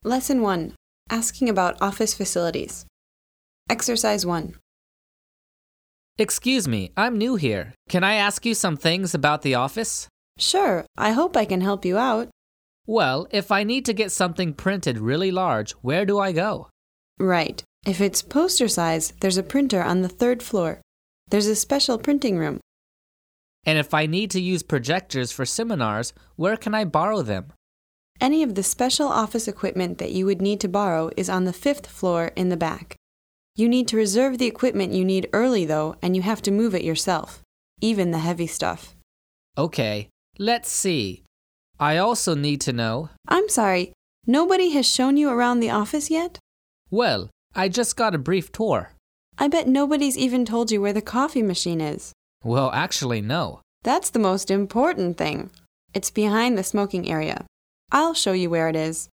Lesson 1. Asking about office facilities. Exercise 1. Excuse me, I'm new here. Can I ask you some things about the office? Sure, I hope I can help you out. Well, if I need to get something printed really large, where do I go? Right. If it's poster size, there's a printer on the 3rd floor. There's a special printing room. And if I need to use projectors for seminars, where can I borrow them? Any of the special office equipment that you would need to borrow is on the 5th floor in the back. You need to reserve the equipment you need early, though, and you have to move it yourself, even the heavy stuff. Okay, let's see. I also need to know... I'm sorry, nobody has shown you around the office yet? Well, I just got a brief tour. I bet nobody's even told you where the coffee machine is. Well, actually, no. That's the most important thing. It's behind the smoking area. I'll show you where it is.